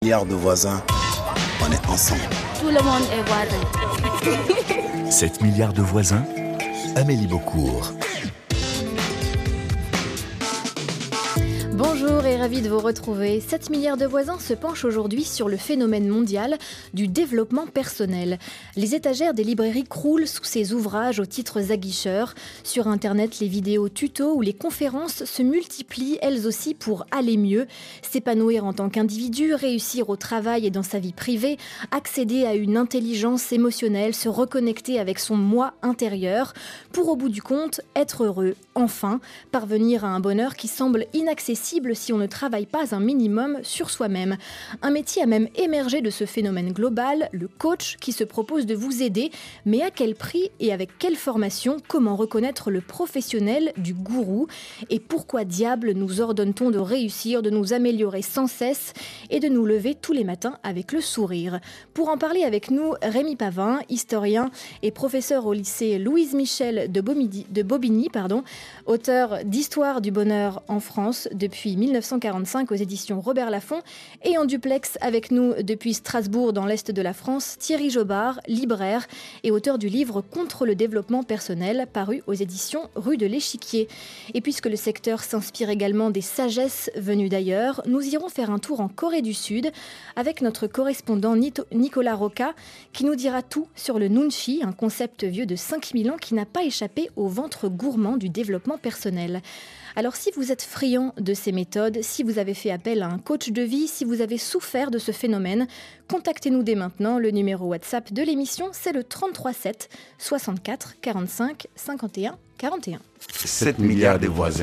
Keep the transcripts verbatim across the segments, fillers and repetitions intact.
milliards de voisins, on est ensemble. Tout le monde est voisin. sept milliards de voisins, Amélie Beaucourt. Bonjour et ravi de vous retrouver. sept milliards de voisins se penchent aujourd'hui sur le phénomène mondial du développement personnel. Les étagères des librairies croulent sous ces ouvrages aux titres aguicheurs. Sur Internet, les vidéos tutos ou les conférences se multiplient elles aussi pour aller mieux, s'épanouir en tant qu'individu, réussir au travail et dans sa vie privée, accéder à une intelligence émotionnelle, se reconnecter avec son moi intérieur, pour au bout du compte être heureux, enfin, parvenir à un bonheur qui semble inaccessible si on ne travaille pas un minimum sur soi-même. Un métier a même émergé de ce phénomène global, le coach, qui se propose de vous aider, mais à quel prix et avec quelle formation? Comment reconnaître le professionnel du gourou? Et pourquoi diable nous ordonne-t-on de réussir, de nous améliorer sans cesse et de nous lever tous les matins avec le sourire? Pour en parler avec nous, Rémi Pavin, historien et professeur au lycée Louise Michel de Bobigny, de Bobigny pardon, auteur d'Histoire du bonheur en France depuis mille neuf cent quarante-cinq aux éditions Robert Laffont, et en duplex avec nous depuis Strasbourg dans l'Est de la France, Thierry Jobard, libraire et auteur du livre Contre le développement personnel, paru aux éditions Rue de l'Échiquier. Et puisque le secteur s'inspire également des sagesses venues d'ailleurs, nous irons faire un tour en Corée du Sud avec notre correspondant Nicolas Roca qui nous dira tout sur le nunchi, un concept vieux de cinq mille ans qui n'a pas échappé au ventre gourmand du développement personnel. Alors si vous êtes friand de ces méthodes, si vous avez fait appel à un coach de vie, si vous avez souffert de ce phénomène, contactez-nous dès maintenant. Le numéro WhatsApp de l'émission, c'est le trente-trois sept soixante-quatre quarante-cinq cinquante et un quarante et un. sept milliards de voisins.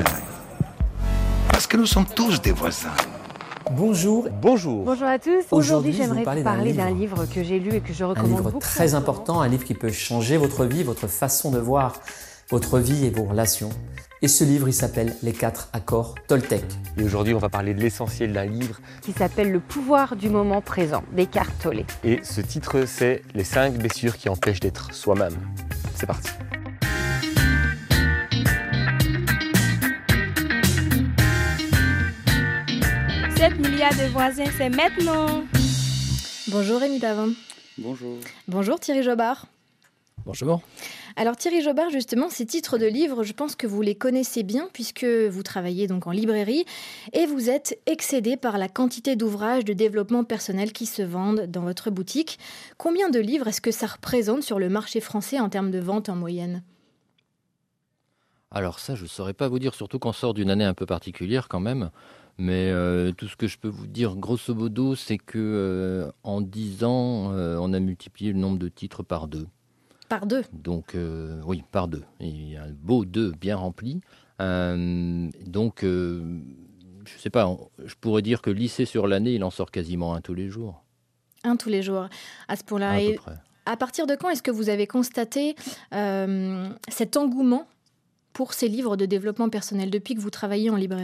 Parce que nous sommes tous des voisins. Bonjour. Bonjour. Bonjour à tous. Aujourd'hui, Aujourd'hui, je vais j'aimerais vous parler parler, d'un d'un livre. livre que j'ai lu et que je Un recommande livre beaucoup. très important, un livre qui peut changer votre vie, votre façon de voir votre vie et vos relations. Et ce livre, il s'appelle Les quatre accords Toltec. Et aujourd'hui, on va parler de l'essentiel d'un livre. Qui s'appelle Le pouvoir du moment présent d'Eckhart Tolle. Et ce titre, c'est Les cinq blessures qui empêchent d'être soi-même. C'est parti. sept milliards de voisins, c'est maintenant. Bonjour Rémi Pavin. Bonjour. Bonjour Thierry Jobard. Bonjour. Alors Thierry Jobard, justement, ces titres de livres, je pense que vous les connaissez bien puisque vous travaillez donc en librairie et vous êtes excédé par la quantité d'ouvrages de développement personnel qui se vendent dans votre boutique. Combien de livres est-ce que ça représente sur le marché français en termes de vente en moyenne ? Alors ça, je ne saurais pas vous dire, surtout qu'on sort d'une année un peu particulière quand même. Mais euh, tout ce que je peux vous dire, grosso modo, c'est que euh, en dix ans, euh, on a multiplié le nombre de titres par deux. Par deux. Donc, euh, oui, par deux. Il y a un beau deux bien rempli. Euh, donc, euh, je ne sais pas, on, je pourrais dire que lycée sur l'année, il en sort quasiment un tous les jours. Un tous les jours, à ce point-là. À Et peu près. À partir de quand est-ce que vous avez constaté euh, cet engouement pour ces livres de développement personnel depuis que vous travaillez en librairie ?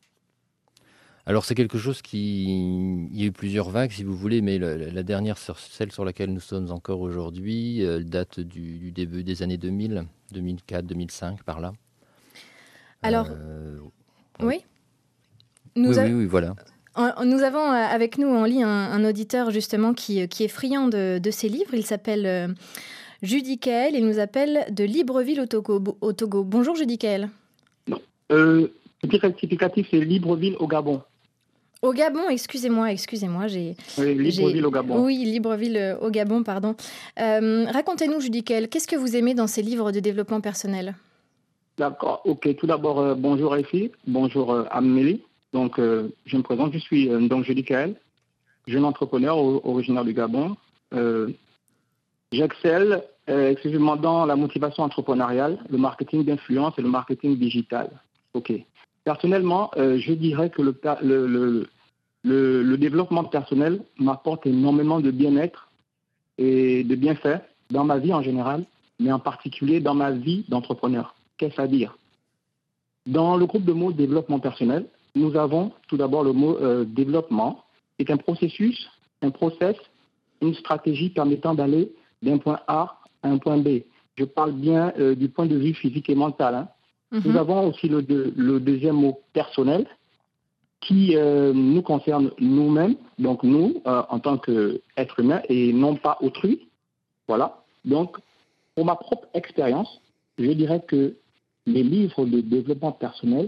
Alors, c'est quelque chose qui... Il y a eu plusieurs vagues, si vous voulez, mais la, la dernière, celle sur laquelle nous sommes encore aujourd'hui, euh, date du, du début des années deux mille, deux mille quatre, deux mille cinq, par là. Alors, euh, oui nous oui, a... oui, oui, voilà. Nous avons avec nous en ligne un, un auditeur, justement, qui, qui est friand de, de ces livres. Il s'appelle euh, Judicaël. Il nous appelle de Libreville au Togo. Au Togo. Bonjour, Judicaël. Non. Euh, petit rectificatif, c'est Libreville au Gabon. Au Gabon, excusez-moi, excusez-moi. J'ai, oui, Libreville j'ai... au Gabon. Oui, Libreville euh, au Gabon, pardon. Euh, racontez-nous, Judicaël, qu'est-ce que vous aimez dans ces livres de développement personnel ? D'accord, ok. Tout d'abord, euh, bonjour Effie, bonjour euh, Amélie. Donc, euh, je me présente, je suis euh, donc Judicaël, jeune entrepreneur o- originaire du Gabon. Euh, j'excelle euh, exclusivement dans la motivation entrepreneuriale, le marketing d'influence et le marketing digital. Ok. Personnellement, euh, je dirais que le, le, le, le, le développement personnel m'apporte énormément de bien-être et de bienfaits dans ma vie en général, mais en particulier dans ma vie d'entrepreneur. Qu'est-ce à dire ? Dans le groupe de mots développement personnel, nous avons tout d'abord le mot euh, développement, qui est un processus, un process, une stratégie permettant d'aller d'un point A à un point B. Je parle bien euh, du point de vue physique et mental, hein. Mm-hmm. Nous avons aussi le, de, le deuxième mot personnel, qui euh, nous concerne nous-mêmes, donc nous, euh, en tant qu'êtres humains, et non pas autrui. Voilà. Donc, pour ma propre expérience, je dirais que les livres de développement personnel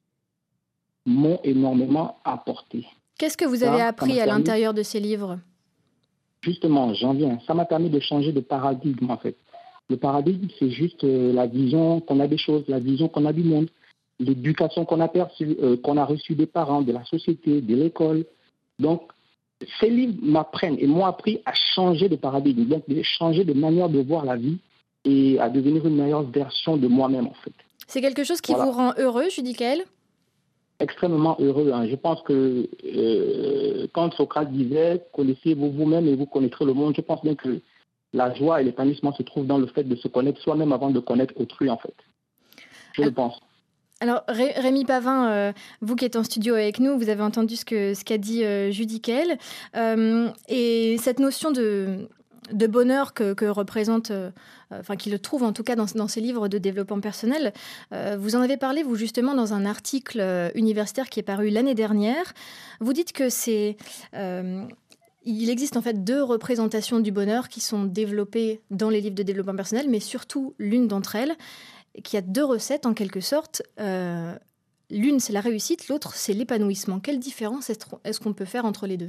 m'ont énormément apporté. Qu'est-ce que vous Ça, avez ça appris m'a à permis- l'intérieur de ces livres? Justement, j'en viens. Ça m'a permis de changer de paradigme, en fait. Le paradigme, c'est juste euh, la vision qu'on a des choses, la vision qu'on a du monde, l'éducation qu'on a perçue, euh, qu'on a reçue des parents, de la société, de l'école. Donc, ces livres m'apprennent et m'ont appris à changer de paradigme, donc de changer de manière de voir la vie et à devenir une meilleure version de moi-même, en fait. C'est quelque chose qui Voilà. vous rend heureux, Judicaël? Extrêmement heureux. Hein. Je pense que euh, quand Socrate disait « connaissez-vous vous-même et vous connaîtrez le monde », je pense bien que la joie et l'épanouissement se trouvent dans le fait de se connaître soi-même avant de connaître autrui, en fait. Je le pense. Alors, Ré- Rémi Pavin, euh, vous qui êtes en studio avec nous, vous avez entendu ce que ce qu'a dit euh, Judicaël. Euh, et cette notion de, de bonheur que, que représente, euh, enfin, qu'il trouve en tout cas dans, dans ses livres de développement personnel, euh, vous en avez parlé, vous, justement, dans un article euh, universitaire qui est paru l'année dernière. Vous dites que c'est... Euh, il existe en fait deux représentations du bonheur qui sont développées dans les livres de développement personnel, mais surtout l'une d'entre elles, qu'il y a deux recettes en quelque sorte. Euh, l'une, c'est la réussite, l'autre, c'est l'épanouissement. Quelle différence est-ce qu'on peut faire entre les deux ?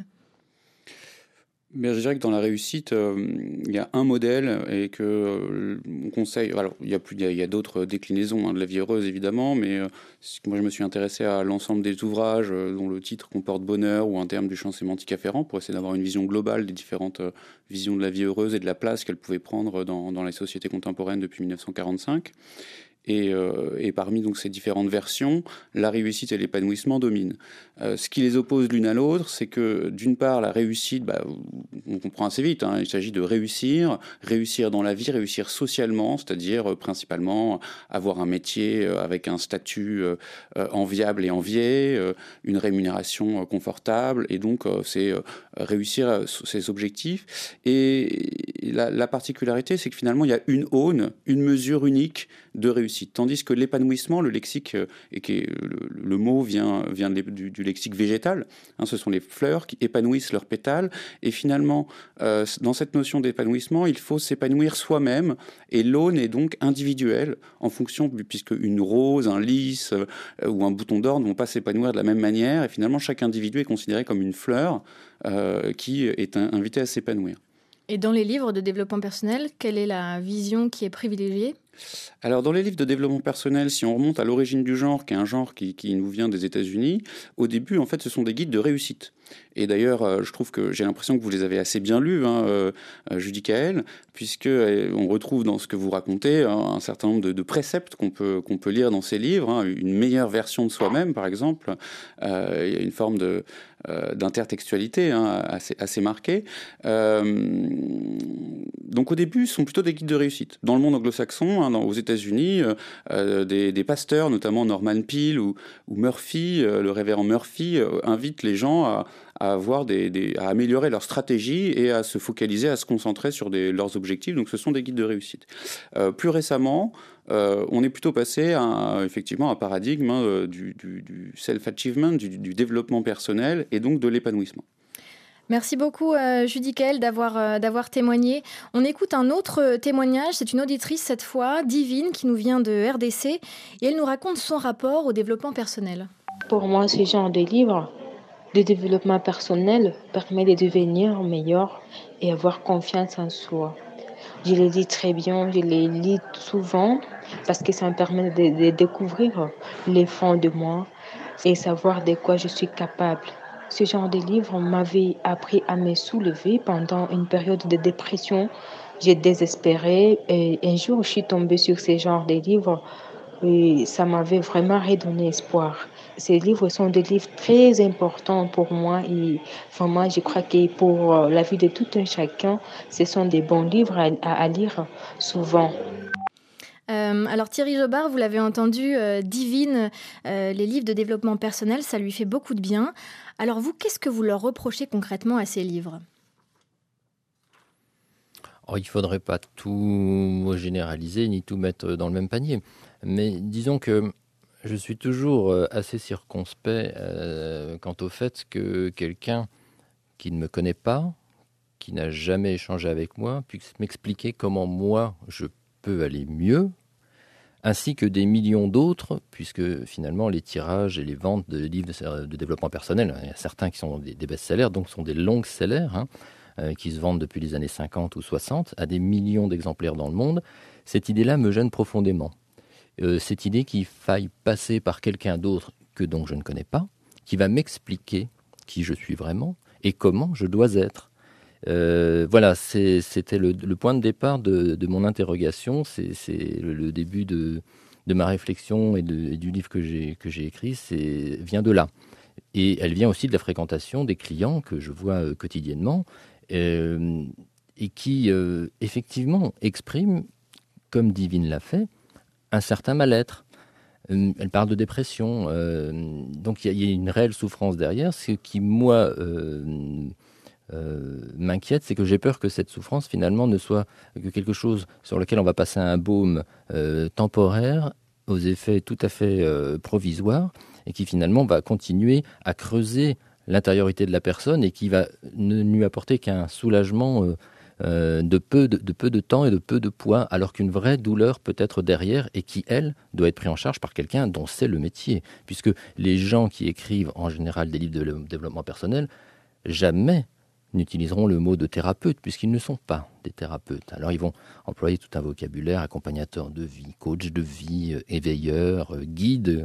Mais je dirais que dans la réussite, euh, il y a un modèle et que euh, on conseille. Alors, il y a plus, il y a, il y a d'autres déclinaisons hein, de la vie heureuse évidemment, mais euh, moi je me suis intéressé à l'ensemble des ouvrages euh, dont le titre comporte bonheur ou un terme du champ sémantique afférent pour essayer d'avoir une vision globale des différentes euh, visions de la vie heureuse et de la place qu'elle pouvait prendre dans, dans les sociétés contemporaines depuis mille neuf cent quarante-cinq. Et, euh, et parmi donc ces différentes versions, la réussite et l'épanouissement dominent. Euh, ce qui les oppose l'une à l'autre, c'est que d'une part, la réussite, bah, on comprend assez vite, hein, il s'agit de réussir, réussir dans la vie, réussir socialement, c'est-à-dire euh, principalement avoir un métier euh, avec un statut euh, euh, enviable et envié, euh, une rémunération euh, confortable, et donc euh, c'est euh, réussir euh, ces objectifs. Et la, la particularité, c'est que finalement, il y a une aune, une mesure unique de réussite. Tandis que l'épanouissement, le lexique, euh, et qui est, le, le mot vient, vient de, du, du lexique végétal, hein, ce sont les fleurs qui épanouissent leurs pétales, et finalement, euh, dans cette notion d'épanouissement, il faut s'épanouir soi-même, et l'aune est donc individuelle, en fonction, puisque une rose, un lys euh, ou un bouton d'or ne vont pas s'épanouir de la même manière, et finalement, chaque individu est considéré comme une fleur euh, qui est un, invité à s'épanouir. Et dans les livres de développement personnel, quelle est la vision qui est privilégiée ? Alors, dans les livres de développement personnel, si on remonte à l'origine du genre, qui est un genre qui, qui nous vient des États-Unis, au début, en fait, ce sont des guides de réussite. Et d'ailleurs, euh, je trouve que j'ai l'impression que vous les avez assez bien lus, hein, euh, Judicaël, puisque euh, on retrouve dans ce que vous racontez hein, un certain nombre de, de préceptes qu'on peut, qu'on peut lire dans ces livres. Hein, une meilleure version de soi-même, par exemple. Euh, il y a une forme de, euh, d'intertextualité hein, assez, assez marquée. Euh, donc, au début, ce sont plutôt des guides de réussite. Dans le monde anglo-saxon, hein, dans, aux États-Unis, euh, des, des pasteurs, notamment Norman Peale ou, ou Murphy, euh, le révérend Murphy, euh, invitent les gens à à, avoir des, des, à améliorer leur stratégie et à se focaliser, à se concentrer sur des, leurs objectifs. Donc ce sont des guides de réussite. Euh, plus récemment, euh, on est plutôt passé à effectivement un paradigme hein, du, du, du self-achievement, du, du développement personnel et donc de l'épanouissement. Merci beaucoup, euh, Judicaël, d'avoir, euh, d'avoir témoigné. On écoute un autre témoignage. C'est une auditrice, cette fois, Divine, qui nous vient de R D C. Et elle nous raconte son rapport au développement personnel. Pour moi, ce genre de livre de développement personnel permet de devenir meilleur et avoir confiance en soi. Je les lis très bien, je les lis souvent parce que ça me permet de, de découvrir les fonds de moi et savoir de quoi je suis capable. Ce genre de livre m'avait appris à me soulever pendant une période de dépression. J'ai désespéré et un jour je suis tombée sur ce genre de livre et ça m'avait vraiment redonné espoir. Ces livres sont des livres très importants pour moi et vraiment je crois que pour la vie de tout un chacun, ce sont des bons livres à, à lire souvent. Euh, alors Thierry Jobard, vous l'avez entendu, euh, Divine, euh, les livres de développement personnel, ça lui fait beaucoup de bien. Alors vous, qu'est-ce que vous leur reprochez concrètement à ces livres ? Oh, il ne faudrait pas tout généraliser ni tout mettre dans le même panier. Mais disons que Je suis toujours euh, assez circonspect euh, quant au fait que quelqu'un qui ne me connaît pas, qui n'a jamais échangé avec moi, puisse m'expliquer comment moi je peux aller mieux, ainsi que des millions d'autres, puisque finalement les tirages et les ventes de livres de, de développement personnel, il y a certains qui sont des, des best-sellers, donc sont des longs sellers, hein, euh, qui se vendent depuis les années cinquante ou soixante, à des millions d'exemplaires dans le monde. Cette idée-là me gêne profondément. Euh, cette idée qu'il faille passer par quelqu'un d'autre que dont je ne connais pas, qui va m'expliquer qui je suis vraiment et comment je dois être. Euh, voilà, c'est, c'était le, le point de départ de, de mon interrogation, c'est, c'est le, le début de, de ma réflexion et, de, et du livre que j'ai, que j'ai écrit, c'est, vient de là. Et elle vient aussi de la fréquentation des clients que je vois euh, quotidiennement euh, et qui, euh, effectivement, expriment, comme Divine l'a fait, un certain mal-être. Euh, elle parle de dépression, euh, donc il y, y a une réelle souffrance derrière, ce qui, moi... Euh, Euh, m'inquiète, c'est que j'ai peur que cette souffrance finalement ne soit que quelque chose sur lequel on va passer un baume euh, temporaire aux effets tout à fait euh, provisoires et qui finalement va continuer à creuser l'intériorité de la personne et qui va ne lui apporter qu'un soulagement euh, euh, de, peu de, de peu de temps et de peu de poids, alors qu'une vraie douleur peut être derrière et qui, elle, doit être prise en charge par quelqu'un dont c'est le métier. Puisque les gens qui écrivent en général des livres de développement personnel, jamais n'utiliseront le mot de thérapeute, puisqu'ils ne sont pas des thérapeutes. Alors ils vont employer tout un vocabulaire, accompagnateur de vie, coach de vie, éveilleur, guide.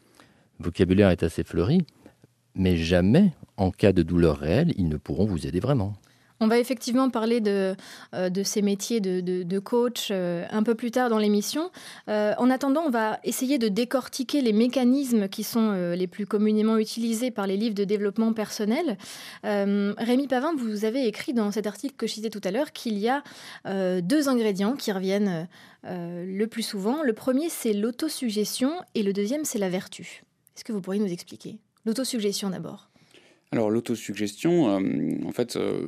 Le vocabulaire est assez fleuri, mais jamais, en cas de douleur réelle, ils ne pourront vous aider vraiment. On va effectivement parler de, euh, de ces métiers de, de, de coach euh, un peu plus tard dans l'émission. Euh, en attendant, on va essayer de décortiquer les mécanismes qui sont euh, les plus communément utilisés par les livres de développement personnel. Euh, Rémi Pavin, vous avez écrit dans cet article que je citais tout à l'heure qu'il y a euh, deux ingrédients qui reviennent euh, le plus souvent. Le premier, c'est l'autosuggestion et le deuxième, c'est la vertu. Est-ce que vous pourriez nous expliquer ? L'autosuggestion d'abord. Alors l'autosuggestion, euh, en fait, euh,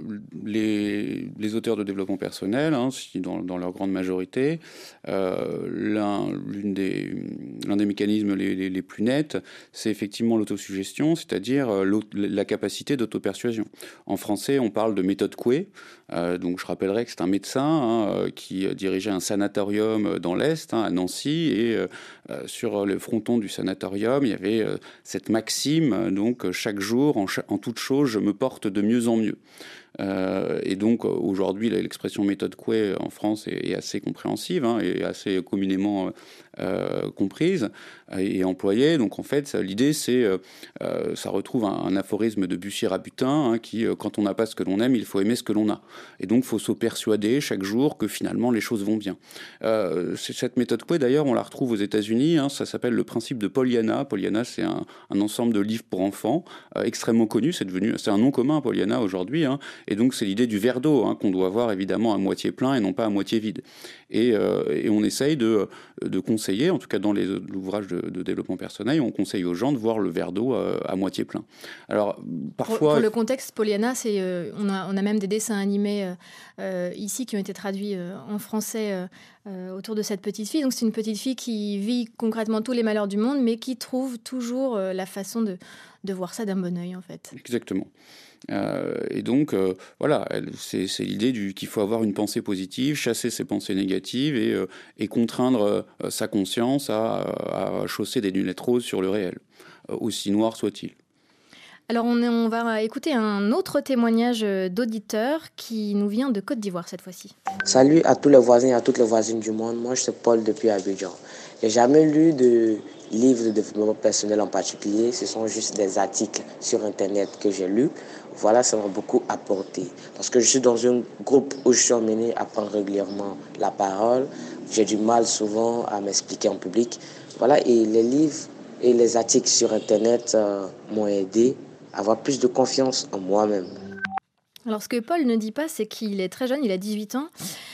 les, les auteurs de développement personnel, hein, si dans, dans leur grande majorité, euh, l'un, l'une des, l'un des mécanismes les, les, les plus nets, c'est effectivement l'autosuggestion, c'est-à-dire euh, la capacité d'autopersuasion. En français, on parle de méthode Coué. Euh, donc je rappellerai que c'est un médecin hein, qui dirigeait un sanatorium dans l'Est, hein, à Nancy, et euh, sur le fronton du sanatorium, il y avait euh, cette maxime, donc chaque jour, en, cha- en toute chose, je me porte de mieux en mieux. Euh, et donc aujourd'hui, l'expression méthode Coué en France est, est assez compréhensive hein, et assez communément euh, comprise et, et employée. Donc en fait, ça, l'idée, c'est, euh, ça retrouve un, un aphorisme de Bussy-Rabutin hein, qui, quand on n'a pas ce que l'on aime, il faut aimer ce que l'on a. Et donc, il faut se persuader chaque jour que finalement les choses vont bien. Euh, cette méthode Coué, d'ailleurs, on la retrouve aux États-Unis. Hein, ça s'appelle le principe de Pollyanna. Pollyanna, c'est un, un ensemble de livres pour enfants euh, extrêmement connu. C'est devenu, c'est un nom commun, Pollyanna, aujourd'hui. Hein. Et donc, c'est l'idée du verre d'eau, hein, qu'on doit voir évidemment à moitié plein et non pas à moitié vide. Et, euh, et on essaye de, de conseiller, en tout cas dans les ouvrages de, de développement personnel, on conseille aux gens de voir le verre d'eau à, à moitié plein. Alors, parfois... Pour, pour le contexte, Pollyanna, c'est, euh, on, a, on a même des dessins animés euh, euh, ici qui ont été traduits euh, en français euh, euh, autour de cette petite fille. Donc, c'est une petite fille qui vit concrètement tous les malheurs du monde, mais qui trouve toujours euh, la façon de, de voir ça d'un bon œil, en fait. Exactement. Euh, et donc, euh, voilà, elle, c'est, c'est l'idée du, qu'il faut avoir une pensée positive, chasser ses pensées négatives et, euh, et contraindre euh, sa conscience à, à chausser des lunettes roses sur le réel, euh, aussi noir soit-il. Alors, on, est, on va écouter un autre témoignage d'auditeur qui nous vient de Côte d'Ivoire cette fois-ci. Salut à tous les voisins et à toutes les voisines du monde. Moi, je suis Paul depuis Abidjan. J'ai jamais lu de livres de développement personnel en particulier. Ce sont juste des articles sur Internet que j'ai lus. Voilà, ça m'a beaucoup apporté. Parce que je suis dans un groupe où je suis emmené à prendre régulièrement la parole. J'ai du mal souvent à m'expliquer en public. Voilà, et les livres et les articles sur Internet euh, m'ont aidé à avoir plus de confiance en moi-même. Alors, ce que Paul ne dit pas, c'est qu'il est très jeune, il a dix-huit ans.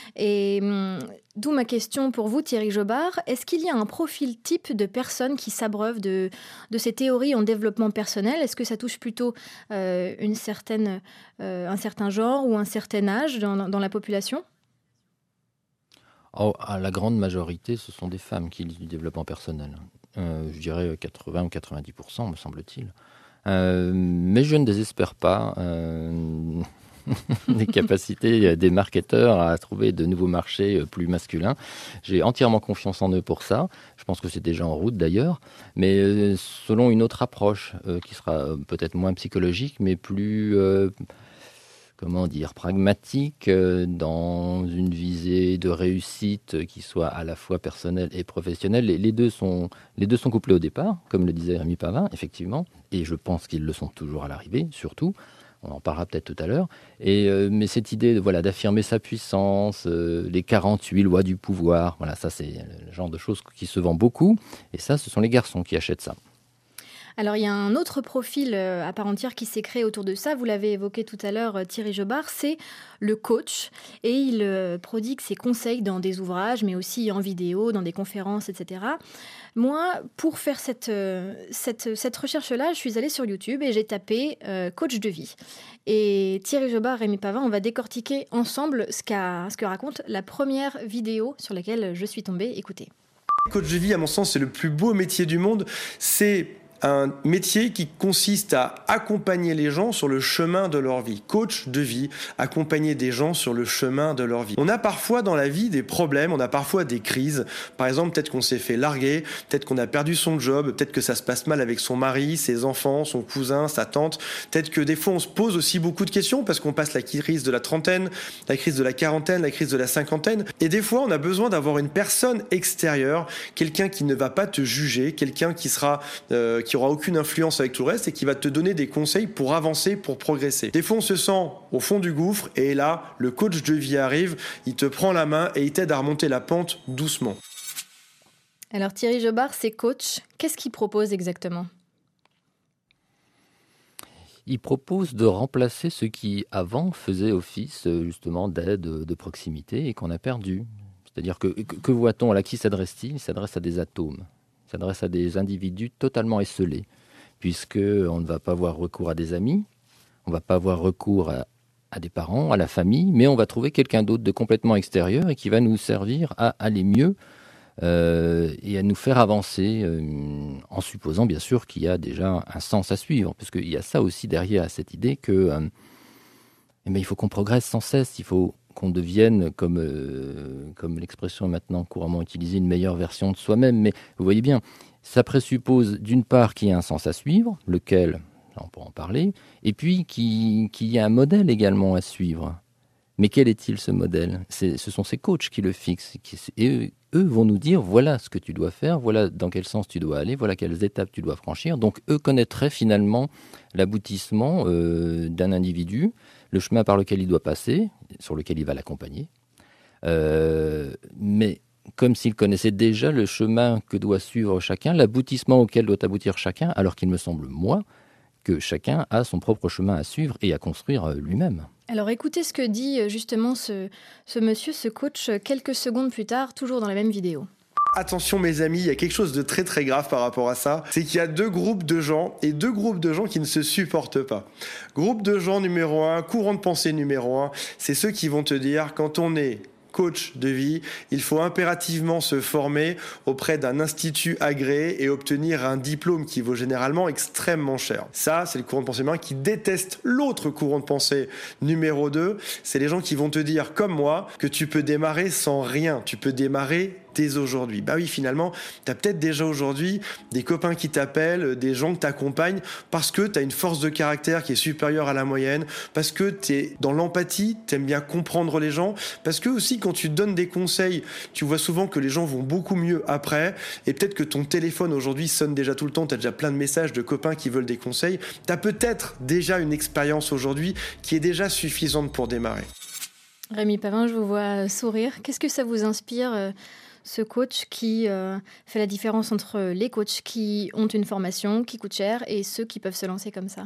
Et hum, d'où ma question pour vous, Thierry Jobard. Est-ce qu'il y a un profil type de personnes qui s'abreuvent de, de ces théories en développement personnel ? Est-ce que ça touche plutôt euh, une certaine, euh, un certain genre ou un certain âge dans, dans la population ? Oh, à la grande majorité, ce sont des femmes qui lisent du développement personnel. euh, je dirais quatre-vingts ou quatre-vingt-dix pour cent me semble-t-il. Euh, mais je ne désespère pas euh, des capacités des marketeurs à trouver de nouveaux marchés plus masculins. J'ai entièrement confiance en eux pour ça. Je pense que c'est déjà en route d'ailleurs, mais euh, selon une autre approche euh, qui sera peut-être moins psychologique, mais plus... Euh, comment dire, pragmatique, euh, dans une visée de réussite qui soit à la fois personnelle et professionnelle. Les, les, deux sont, les deux sont couplés au départ, comme le disait Rémi Pavin, effectivement, et je pense qu'ils le sont toujours à l'arrivée, surtout. On en parlera peut-être tout à l'heure. Et, euh, mais cette idée de, voilà, d'affirmer sa puissance, euh, les quarante-huit lois du pouvoir, voilà, ça c'est le genre de choses qui se vend beaucoup. Et ça, ce sont les garçons qui achètent ça. Alors, il y a un autre profil à part entière qui s'est créé autour de ça. Vous l'avez évoqué tout à l'heure, Thierry Jobard, c'est le coach. Et il prodigue ses conseils dans des ouvrages, mais aussi en vidéo, dans des conférences, et cetera. Moi, pour faire cette, cette, cette recherche-là, je suis allée sur YouTube et j'ai tapé euh, « coach de vie ». Et Thierry Jobard, Rémi Pavin, on va décortiquer ensemble ce, qu'a, ce que raconte la première vidéo sur laquelle je suis tombée. Écoutez. Coach de vie, à mon sens, c'est le plus beau métier du monde. C'est un métier qui consiste à accompagner les gens sur le chemin de leur vie. Coach de vie, accompagner des gens sur le chemin de leur vie. On a parfois dans la vie des problèmes, on a parfois des crises. Par exemple, peut-être qu'on s'est fait larguer, peut-être qu'on a perdu son job, peut-être que ça se passe mal avec son mari, ses enfants, son cousin, sa tante. Peut-être que des fois on se pose aussi beaucoup de questions parce qu'on passe la crise de la trentaine, la crise de la quarantaine, la crise de la cinquantaine. Et des fois on a besoin d'avoir une personne extérieure, quelqu'un qui ne va pas te juger, quelqu'un qui sera... Euh, qui aura aucune influence avec tout le reste et qui va te donner des conseils pour avancer, pour progresser. Des fois, on se sent au fond du gouffre et là, le coach de vie arrive, il te prend la main et il t'aide à remonter la pente doucement. Alors Thierry Jobard, c'est coach. Qu'est-ce qu'il propose exactement ? Il propose de remplacer ce qui, avant, faisait office justement d'aide de proximité et qu'on a perdu. C'est-à-dire que, que, que voit-on ? À qui s'adresse-t-il ? Il s'adresse à des atomes. Il s'adresse à des individus totalement esselés, puisqu'on ne va pas avoir recours à des amis, on ne va pas avoir recours à, à des parents, à la famille, mais on va trouver quelqu'un d'autre de complètement extérieur et qui va nous servir à aller mieux euh, et à nous faire avancer, euh, en supposant bien sûr qu'il y a déjà un sens à suivre, parce qu'il y a ça aussi derrière cette idée que euh, eh bien, il faut qu'on progresse sans cesse, il faut qu'on devienne, comme, euh, comme l'expression est maintenant couramment utilisée, une meilleure version de soi-même. Mais vous voyez bien, ça présuppose d'une part qu'il y a un sens à suivre, lequel, on pourra en parler, et puis qu'il, qu'il y a un modèle également à suivre. Mais quel est-il ce modèle ? C'est, ce sont ces coachs qui le fixent. Qui, et eux, eux vont nous dire, voilà ce que tu dois faire, voilà dans quel sens tu dois aller, voilà quelles étapes tu dois franchir. Donc eux connaîtraient finalement l'aboutissement euh, d'un individu, le chemin par lequel il doit passer, sur lequel il va l'accompagner. Euh, mais comme s'il connaissait déjà le chemin que doit suivre chacun, l'aboutissement auquel doit aboutir chacun, alors qu'il me semble, moi, que chacun a son propre chemin à suivre et à construire lui-même. Alors écoutez ce que dit justement ce, ce monsieur, ce coach, quelques secondes plus tard, toujours dans la même vidéo. Attention mes amis, il y a quelque chose de très très grave par rapport à ça, c'est qu'il y a deux groupes de gens et deux groupes de gens qui ne se supportent pas. Groupe de gens numéro un, courant de pensée numéro un, c'est ceux qui vont te dire quand on est coach de vie, il faut impérativement se former auprès d'un institut agréé et obtenir un diplôme qui vaut généralement extrêmement cher. Ça, c'est le courant de pensée numéro un qui déteste l'autre courant de pensée numéro deux. C'est les gens qui vont te dire, comme moi, que tu peux démarrer sans rien. Tu peux démarrer dès aujourd'hui. Bah oui, finalement, tu as peut-être déjà aujourd'hui des copains qui t'appellent, des gens que t'accompagnent parce que tu as une force de caractère qui est supérieure à la moyenne, parce que tu es dans l'empathie, tu aimes bien comprendre les gens, parce que aussi quand tu donnes des conseils, tu vois souvent que les gens vont beaucoup mieux après, et peut-être que ton téléphone aujourd'hui sonne déjà tout le temps, tu as déjà plein de messages de copains qui veulent des conseils, tu as peut-être déjà une expérience aujourd'hui qui est déjà suffisante pour démarrer. Rémi Pavin, je vous vois sourire. Qu'est-ce que ça vous inspire euh... ce coach qui euh, fait la différence entre les coachs qui ont une formation qui coûte cher et ceux qui peuvent se lancer comme ça ?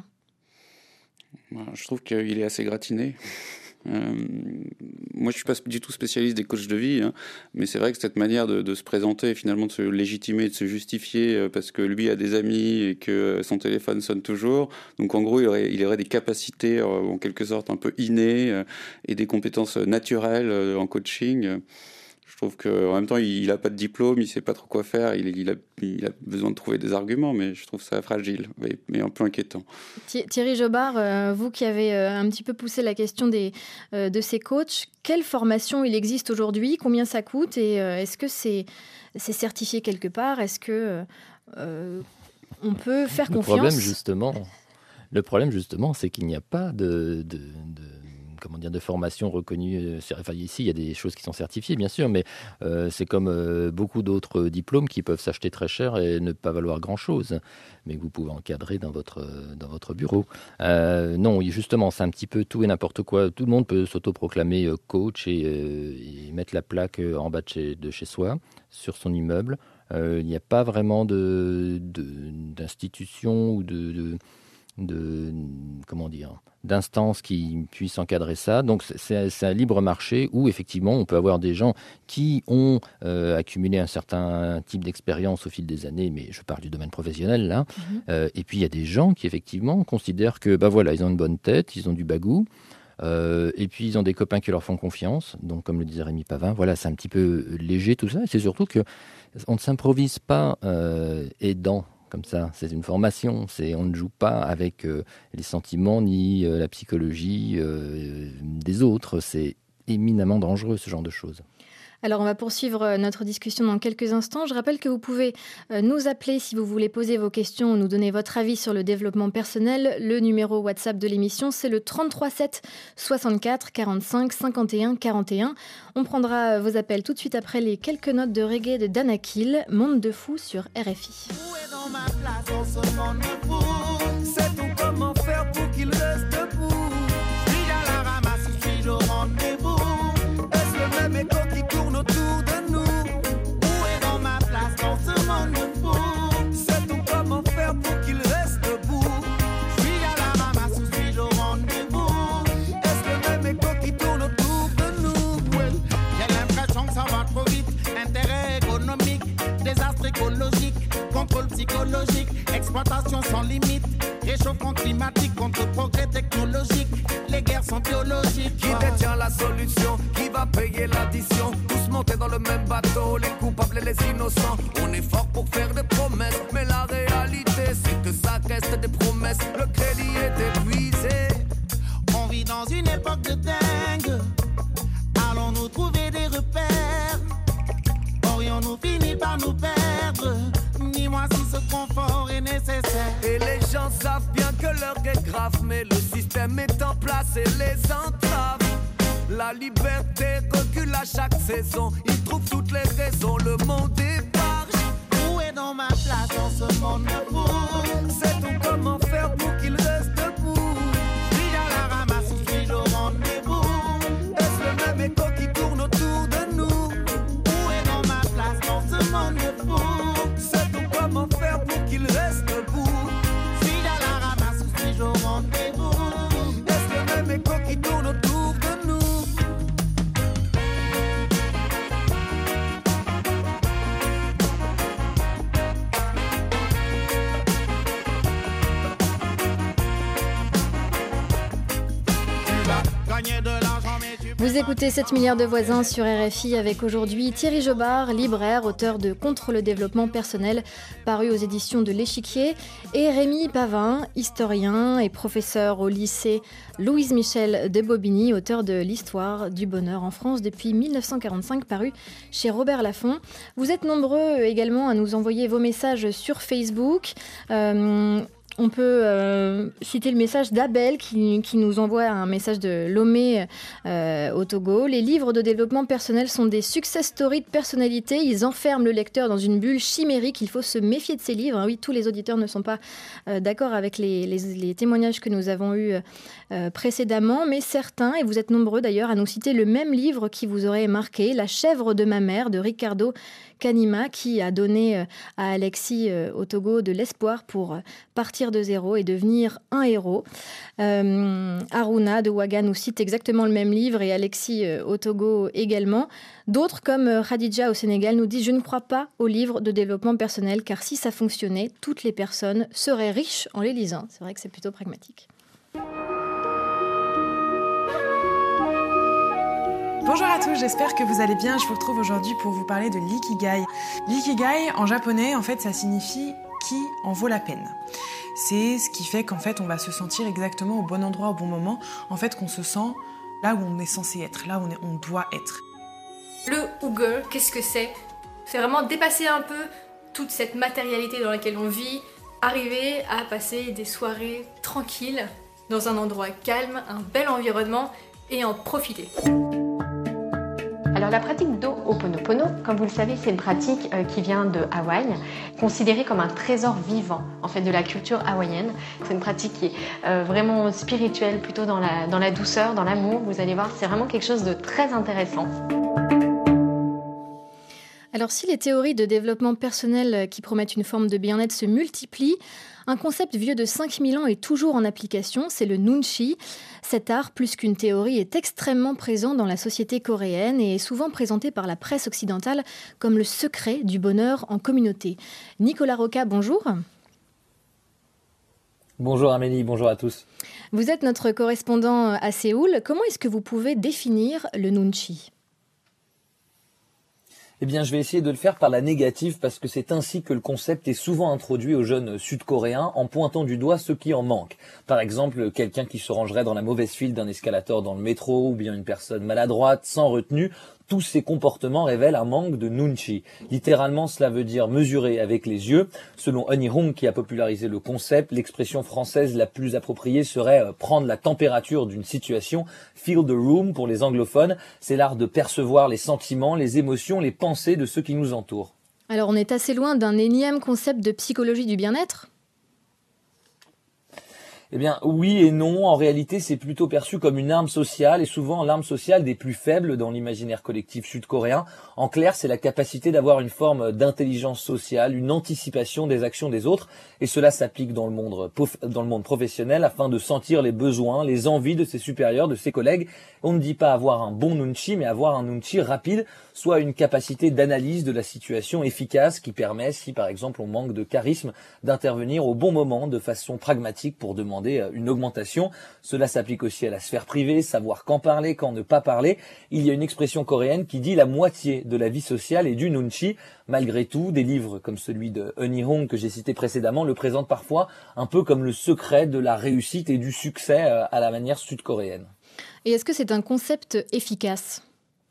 Je trouve qu'il est assez gratiné. Euh, moi, je ne suis pas du tout spécialiste des coachs de vie, hein, mais c'est vrai que cette manière de, de se présenter, finalement de se légitimer, de se justifier parce que lui a des amis et que son téléphone sonne toujours, donc en gros, il aurait, il aurait des capacités en quelque sorte un peu innées et des compétences naturelles en coaching. Je trouve qu'en même temps, il n'a pas de diplôme, il ne sait pas trop quoi faire, il, il, a, il a besoin de trouver des arguments, mais je trouve ça fragile, mais, mais un peu inquiétant. Thierry Jobard, euh, vous qui avez euh, un petit peu poussé la question des, euh, de ces coachs, quelle formation il existe aujourd'hui, combien ça coûte et euh, est-ce que c'est, c'est certifié quelque part? Est-ce que euh, on peut faire le confiance? Problème, justement, le problème, justement, c'est qu'il n'y a pas de... de, de... comment dire, de formation reconnue. Enfin, ici, il y a des choses qui sont certifiées, bien sûr, mais euh, c'est comme euh, beaucoup d'autres diplômes qui peuvent s'acheter très cher et ne pas valoir grand-chose, mais que vous pouvez encadrer dans votre, dans votre bureau. Euh, non, justement, c'est un petit peu tout et n'importe quoi. Tout le monde peut s'autoproclamer euh, coach et, euh, et mettre la plaque en bas de chez, de chez soi, sur son immeuble. Euh, il n'y a pas vraiment de, de, d'institution ou de... de de comment dire d'instances qui puissent encadrer ça. Donc c'est, c'est un libre marché où effectivement on peut avoir des gens qui ont euh, accumulé un certain type d'expérience au fil des années, mais je parle du domaine professionnel là. Mmh. Euh, et puis il y a des gens qui effectivement considèrent que bah voilà, ils ont une bonne tête, ils ont du bagou. Euh, et puis ils ont des copains qui leur font confiance, donc comme le disait Rémi Pavin, voilà, c'est un petit peu léger tout ça, et c'est surtout que on ne s'improvise pas euh, aidant comme ça, c'est une formation, c'est, on ne joue pas avec euh, les sentiments ni euh, la psychologie euh, des autres, c'est éminemment dangereux ce genre de choses. Alors, on va poursuivre notre discussion dans quelques instants. Je rappelle que vous pouvez nous appeler si vous voulez poser vos questions ou nous donner votre avis sur le développement personnel. Le numéro WhatsApp de l'émission, c'est le trente-trois sept soixante-quatre quarante-cinq cinquante et un quarante et un. On prendra vos appels tout de suite après les quelques notes de reggae de Danakil, Monde de fou sur R F I. Où est dans ma place dans ce monde de fou? Sait-on comment faire pour qu'il reste debout? Suis-je à la ramasse ou suis-je au rendez-vous? Est-ce le même écho qui tourne autour de nous? Où est dans ma place dans ce monde de fou? Sait-on comment faire pour qu'il reste debout? Suis-je à la ramasse ou suis-je au rendez-vous? Est-ce le même écho qui tourne autour de nous? Well, j'ai l'impression que ça va trop vite. Intérêt économique, désastre écologique, contrôle psychologique, exploitation sans limite, réchauffement climatique contre progrès technologique, les guerres sont biologiques. Qui détient la solution? Qui va payer l'addition? Tous monter dans le même bateau, les coupables et les innocents. On est fort pour faire des promesses, mais la réalité c'est que ça reste des promesses. Le crédit est épuisé. On vit dans une époque de dingue. Allons-nous trouver des repères? Aurions-nous fini par nous perdre? Dis-moi si ce confort est nécessaire. Et les gens savent bien que l'heure est grave, mais le système est en place et les entrave. La liberté recule à chaque saison. Ils trouvent toutes les raisons, le monde est barge. Où est dans ma place dans ce monde de fou? Sait-on comment faire pour qu'il reste debout? Suis-je à la ramasse ou suis-je au rendez-vous? Est-ce le même écho qui tourne autour de nous? Où est dans ma place dans ce monde de fou? Sait-on comment faire pour qu'il reste debout? Suis-je à la ramasse ou suis-je au rendez-vous? Est-ce le même écho qui tourne autour de nous? Vous écoutez sept milliards de voisins sur R F I avec aujourd'hui Thierry Jobard, libraire, auteur de Contre le développement personnel, paru aux éditions de l'Échiquier, et Rémi Pavin, historien et professeur au lycée Louise Michel de Bobigny, auteur de L'histoire du bonheur en France depuis mille neuf cent quarante-cinq, paru chez Robert Laffont. Vous êtes nombreux également à nous envoyer vos messages sur Facebook. Euh, On peut euh, citer le message d'Abel qui, qui nous envoie un message de Lomé euh, au Togo. Les livres de développement personnel sont des success stories de personnalité. Ils enferment le lecteur dans une bulle chimérique. Il faut se méfier de ces livres. Oui, tous les auditeurs ne sont pas euh, d'accord avec les, les, les témoignages que nous avons eus euh, précédemment, mais certains, et vous êtes nombreux d'ailleurs à nous citer le même livre qui vous aurait marqué, La chèvre de ma mère de Ricardo Kanima, qui a donné à Alexis euh, au Togo de l'espoir pour partir de zéro et devenir un héros. Euh, Aruna de Ouaga nous cite exactement le même livre et Alexis euh, au Togo également. D'autres, comme euh, Khadija au Sénégal, nous disent « Je ne crois pas aux livres de développement personnel car si ça fonctionnait, toutes les personnes seraient riches en les lisant. » C'est vrai que c'est plutôt pragmatique. Bonjour à tous, j'espère que vous allez bien. Je vous retrouve aujourd'hui pour vous parler de l'ikigai. L'ikigai, en japonais, en fait, ça signifie « qui en vaut la peine ». C'est ce qui fait qu'en fait, on va se sentir exactement au bon endroit, au bon moment. En fait, qu'on se sent là où on est censé être, là où on, est, on doit être. Le hygge, qu'est-ce que c'est ? C'est vraiment dépasser un peu toute cette matérialité dans laquelle on vit, arriver à passer des soirées tranquilles, dans un endroit calme, un bel environnement, et en profiter. Alors la pratique d'Ho'oponopono, comme vous le savez, c'est une pratique euh, qui vient de Hawaï, considérée comme un trésor vivant en fait de la culture hawaïenne. C'est une pratique qui est euh, vraiment spirituelle, plutôt dans la, dans la douceur, dans l'amour. Vous allez voir, c'est vraiment quelque chose de très intéressant. Alors si les théories de développement personnel qui promettent une forme de bien-être se multiplient, un concept vieux de cinq mille ans est toujours en application, c'est le nunchi. Cet art, plus qu'une théorie, est extrêmement présent dans la société coréenne et est souvent présenté par la presse occidentale comme le secret du bonheur en communauté. Nicolas Roca, bonjour. Bonjour Amélie, bonjour à tous. Vous êtes notre correspondant à Séoul. Comment est-ce que vous pouvez définir le nunchi ? Eh bien, je vais essayer de le faire par la négative parce que c'est ainsi que le concept est souvent introduit aux jeunes sud-coréens en pointant du doigt ce qui en manque. Par exemple, quelqu'un qui se rangerait dans la mauvaise file d'un escalator dans le métro ou bien une personne maladroite, sans retenue. Tous ces comportements révèlent un manque de nunchi. Littéralement, cela veut dire mesurer avec les yeux. Selon Eun Hee-hong, qui a popularisé le concept, l'expression française la plus appropriée serait prendre la température d'une situation. Feel the room pour les anglophones, c'est l'art de percevoir les sentiments, les émotions, les pensées de ceux qui nous entourent. Alors on est assez loin d'un énième concept de psychologie du bien-être ? Eh bien, oui et non. En réalité, c'est plutôt perçu comme une arme sociale et souvent l'arme sociale des plus faibles dans l'imaginaire collectif sud-coréen. En clair, c'est la capacité d'avoir une forme d'intelligence sociale, une anticipation des actions des autres. Et cela s'applique dans le monde, dans le monde professionnel afin de sentir les besoins, les envies de ses supérieurs, de ses collègues. On ne dit pas avoir un bon nunchi, mais avoir un nunchi rapide, soit une capacité d'analyse de la situation efficace qui permet, si par exemple on manque de charisme, d'intervenir au bon moment de façon pragmatique pour demander une augmentation. Cela s'applique aussi à la sphère privée, savoir quand parler, quand ne pas parler. Il y a une expression coréenne qui dit la moitié de la vie sociale est du nunchi. Malgré tout, des livres comme celui de Eun Hee-hong que j'ai cité précédemment le présentent parfois un peu comme le secret de la réussite et du succès à la manière sud-coréenne. Et est-ce que c'est un concept efficace ?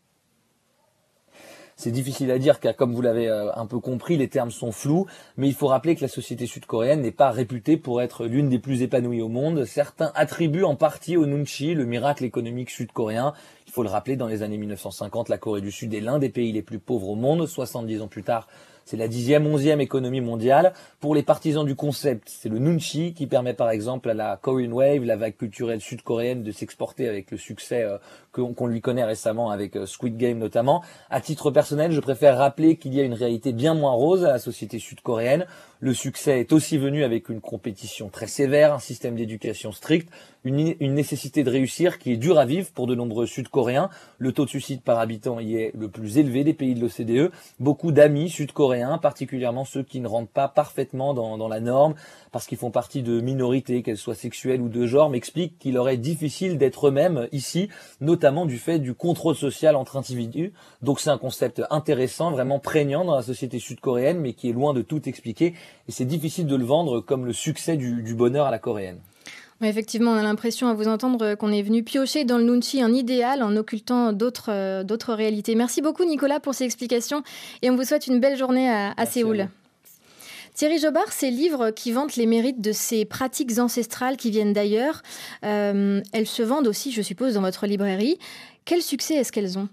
C'est difficile à dire car, comme vous l'avez un peu compris, les termes sont flous, mais il faut rappeler que la société sud-coréenne n'est pas réputée pour être l'une des plus épanouies au monde. Certains attribuent en partie au nunchi le miracle économique sud-coréen. Il faut le rappeler, dans les années mille neuf cent cinquante, la Corée du Sud est l'un des pays les plus pauvres au monde. soixante-dix ans plus tard, c'est la dixième, onzième économie mondiale. Pour les partisans du concept, c'est le nunchi qui permet par exemple à la Korean Wave, la vague culturelle sud-coréenne, de s'exporter avec le succès euh, qu'on, qu'on lui connaît récemment avec euh, Squid Game notamment. À titre personnel, je préfère rappeler qu'il y a une réalité bien moins rose à la société sud-coréenne. Le succès est aussi venu avec une compétition très sévère, un système d'éducation strict, une, une nécessité de réussir qui est dure à vivre pour de nombreux Sud-Coréens. Le taux de suicide par habitant y est le plus élevé des pays de l'O C D E. Beaucoup d'amis sud-coréens, particulièrement ceux qui ne rentrent pas parfaitement dans, dans la norme, parce qu'ils font partie de minorités, qu'elles soient sexuelles ou de genre, m'expliquent qu'il leur est difficile d'être eux-mêmes ici, notamment du fait du contrôle social entre individus. Donc c'est un concept intéressant, vraiment prégnant dans la société sud-coréenne, mais qui est loin de tout expliquer. Et c'est difficile de le vendre comme le succès du, du bonheur à la coréenne. Oui, effectivement, on a l'impression à vous entendre qu'on est venu piocher dans le nunchi un idéal en occultant d'autres, euh, d'autres réalités. Merci beaucoup Nicolas pour ces explications et on vous souhaite une belle journée à, à Séoul. À Thierry Jobard, ces livres qui vantent les mérites de ces pratiques ancestrales qui viennent d'ailleurs, euh, elles se vendent aussi, je suppose, dans votre librairie. Quel succès est-ce qu'elles ont ?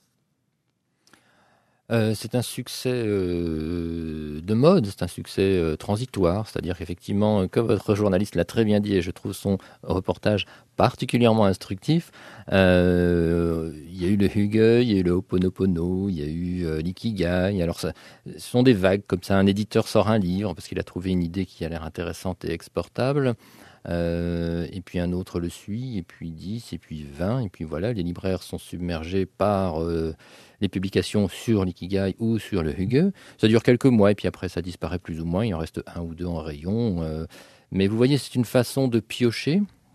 Euh, c'est un succès euh, de mode, c'est un succès euh, transitoire, c'est-à-dire qu'effectivement, comme votre journaliste l'a très bien dit, et je trouve son reportage particulièrement instructif, euh, il y a eu le hygge, il y a eu le ho'oponopono, il y a eu euh, l'ikigai. Alors ça, ce sont des vagues comme ça. Un éditeur sort un livre parce qu'il a trouvé une idée qui a l'air intéressante et exportable. Euh, et puis un autre le suit, et puis dix, et puis vingt, et puis voilà, les libraires sont submergés par euh, les publications sur l'ikigai ou sur le hygge. Ça dure quelques mois, et puis après ça disparaît plus ou moins, il en reste un ou deux en rayon. Euh, mais vous voyez, c'est une façon de piocher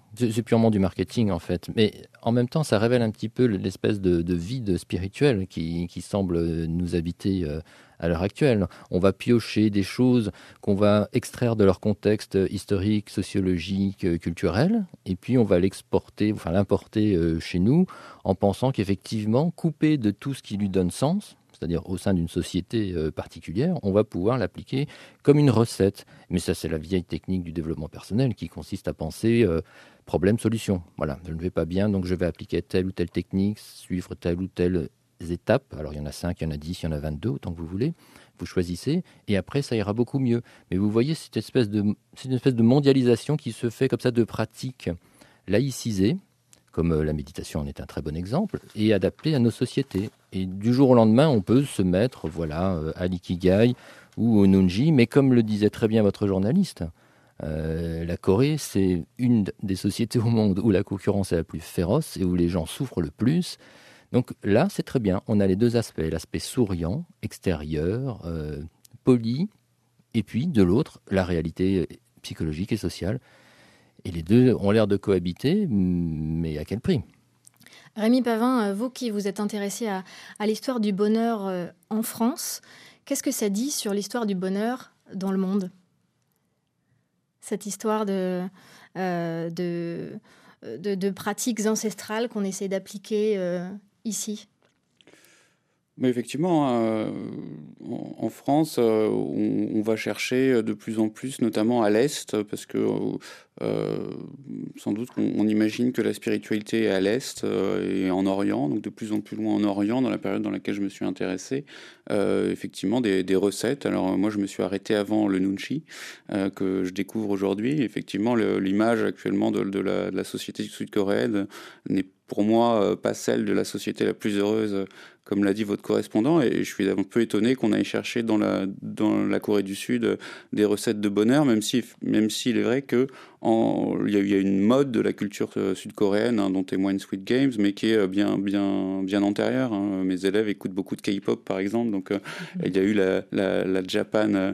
C'est, c'est purement du marketing en fait. Mais en même temps, ça révèle un petit peu l'espèce de, de vide spirituel qui, qui semble nous habiter euh, à l'heure actuelle. On va piocher des choses qu'on va extraire de leur contexte historique, sociologique, culturel, et puis on va l'exporter, enfin l'importer euh, chez nous, en pensant qu'effectivement, coupé de tout ce qui lui donne sens, c'est-à-dire au sein d'une société euh, particulière, on va pouvoir l'appliquer comme une recette. Mais ça, c'est la vieille technique du développement personnel qui consiste à penser euh, problème-solution. Voilà, je ne vais pas bien, donc je vais appliquer telle ou telle technique, suivre telle ou telle étape. Alors, il y en a cinq, il y en a dix, il y en a vingt-deux, autant que vous voulez. Vous choisissez, et après, ça ira beaucoup mieux. Mais vous voyez, cette espèce de, c'est une espèce de mondialisation qui se fait comme ça de pratiques laïcisées, comme la méditation en est un très bon exemple, et adaptée à nos sociétés. Et du jour au lendemain, on peut se mettre voilà, à l'ikigai ou au nunji, mais comme le disait très bien votre journaliste, euh, la Corée, c'est une des sociétés au monde où la concurrence est la plus féroce et où les gens souffrent le plus. Donc là, c'est très bien, on a les deux aspects, l'aspect souriant, extérieur, euh, poli, et puis de l'autre, la réalité psychologique et sociale. Et les deux ont l'air de cohabiter, mais à quel prix ? Rémi Pavin, vous qui vous êtes intéressé à, à l'histoire du bonheur euh, en France, qu'est-ce que ça dit sur l'histoire du bonheur dans le monde ? Cette histoire de, euh, de, de, de pratiques ancestrales qu'on essaie d'appliquer euh, ici ? Mais effectivement, euh, en, en France, euh, on, on va chercher de plus en plus, notamment à l'Est, parce que euh, sans doute qu'on on imagine que la spiritualité est à l'Est euh, et en Orient, donc de plus en plus loin en Orient, dans la période dans laquelle je me suis intéressé, euh, effectivement des, des recettes. Alors moi, je me suis arrêté avant le nunchi, euh, que je découvre aujourd'hui. Effectivement, le, l'image actuellement de, de, la, de la société sud-coréenne n'est pour moi euh, pas celle de la société la plus heureuse, comme l'a dit votre correspondant, et je suis un peu étonné qu'on aille chercher dans la, dans la Corée du Sud des recettes de bonheur, même si, même s'il est vrai que en, il, y a, il y a une mode de la culture sud-coréenne, hein, dont témoigne Squid Games, mais qui est bien, bien, bien antérieure. Hein. Mes élèves écoutent beaucoup de K-pop, par exemple, donc euh, mm-hmm. il y a eu la, la, la Japan,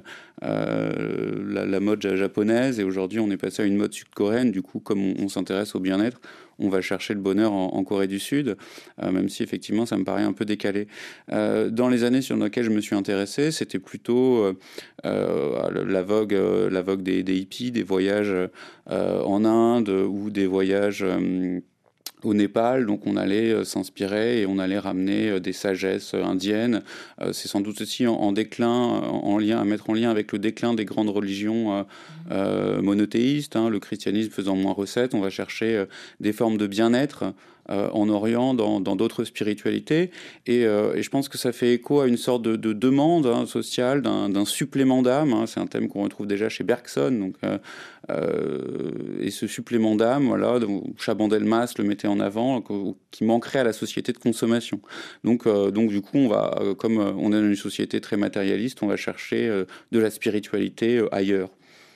euh, la, la mode japonaise, et aujourd'hui on est passé à une mode sud-coréenne. Du coup, comme on, on s'intéresse au bien-être, on va chercher le bonheur en, en Corée du Sud, euh, même si effectivement ça me paraît un peu décalé. Euh, dans les années sur lesquelles je me suis intéressé, c'était plutôt euh, euh, la vogue, euh, la vogue des, des hippies, des voyages euh, en Inde ou des voyages euh, au Népal. Donc on allait euh, s'inspirer et on allait ramener euh, des sagesses indiennes. Euh, c'est sans doute aussi en, en déclin, en, en lien, à mettre en lien avec le déclin des grandes religions euh, euh, monothéistes, hein, le christianisme faisant moins recette. On va chercher euh, des formes de bien-être Euh, en Orient, dans, dans d'autres spiritualités, et, euh, et je pense que ça fait écho à une sorte de, de demande hein, sociale, d'un, d'un supplément d'âme. Hein. C'est un thème qu'on retrouve déjà chez Bergson, donc, euh, euh, et ce supplément d'âme, voilà, Chaban-Delmas le mettait en avant, qui manquerait à la société de consommation. Donc, euh, donc du coup, on va, euh, comme on est dans une société très matérialiste, on va chercher euh, de la spiritualité euh, ailleurs.